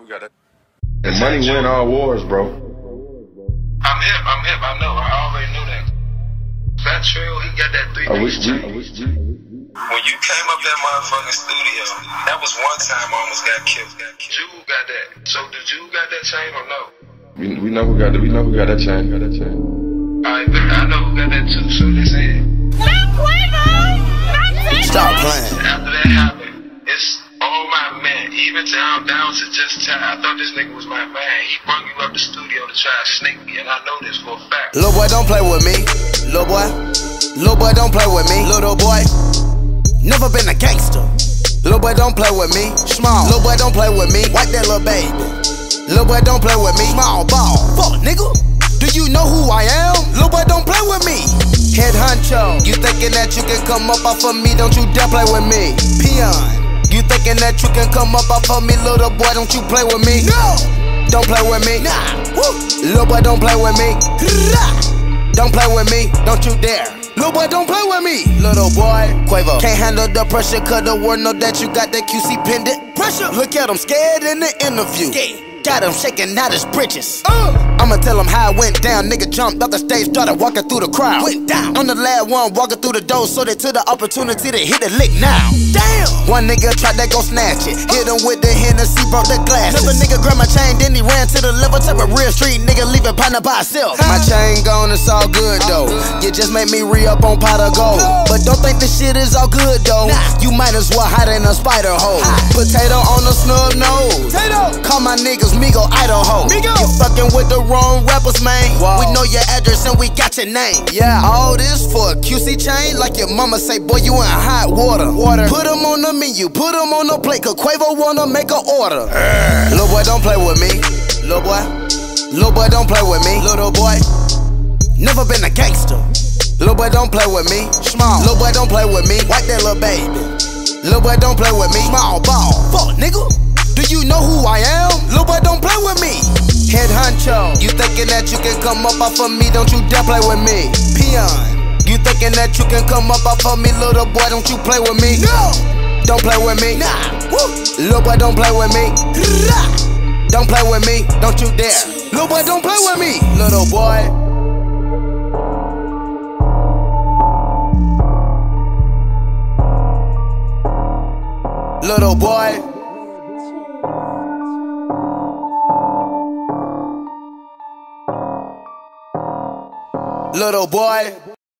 And money win all wars, bro. I'm hip, I know, I already knew that. Fat Trail, he got that 3 piece chain. When you came up that motherfucking studio, that was one time I almost got killed. Jude got that. So did Jude got that chain or no? We know who got that chain. Alright, but I know who got that too, so this is. Stop playing. After that happened, it's all my men, even down to just Ty. I thought this nigga was my man. He brought you up the studio to try to snake me, and I know this for a fact. Little boy, don't play with me. Little boy, don't play with me. Little boy, never been a gangster. Little boy, don't play with me. Small. Little boy, don't play with me. Wipe that little baby. Little boy, don't play with me. Small ball. Fuck, nigga. Do you know who I am? Little boy, don't play with me. Head honcho. You thinking that you can come up off of me? Don't you dare play with me. Peon. You thinking that you can come up off of me? Little boy, don't you play with me. No. Don't play with me. Nah. Woo. Little boy, don't play with me. Don't play with me. Don't you dare. Little boy, don't play with me. Little boy, Quavo. Can't handle the pressure, cause the world know that you got that QC pendant. Pressure. Look at him scared in the interview. Got him shaking out his britches. I'ma tell him how it went down. Nigga jumped off the stage, started walking through the crowd. Went down. I'm the last one walking through the door, so they took the opportunity to hit the lick now. Damn. One nigga tried to go snatch it. Hit him with the Hennessy, broke the glasses. Another nigga grabbed my chain, then he ran to the level. Type of real street nigga leaving partner by himself. My chain gone, it's all good though. You just made me re-up on pot of gold. But don't think this shit is all good though. You might as well hide in a spider hole. Potato on the snub nose. Call my niggas Migo Idaho. You fucking with the wrong rappers, man. We know your address and we got your name. Yeah, all this for a QC chain. Like your mama say, boy, you in hot water. Put them on the menu, put them on the plate, cause Quavo wanna make an order. Little boy, don't play with me. Little boy, don't play with me. Little boy, never been a gangster. Little boy, don't play with me. Small. Little boy, don't play with me. Wipe that little baby. Little boy, don't play with me. Small ball. Fuck, nigga. Do you know who I am? Little boy, don't play with me. Head honcho. You thinking that you can come up off of me? Don't you dare play with me. Peon. You thinking that you can come up off of me? Little boy, don't you play with me. No. Don't play with me. Nah. Woo. Little boy, don't play with me. Don't play with me. Don't you dare. Little boy, don't play with me. Little boy. Little boy. Little boy.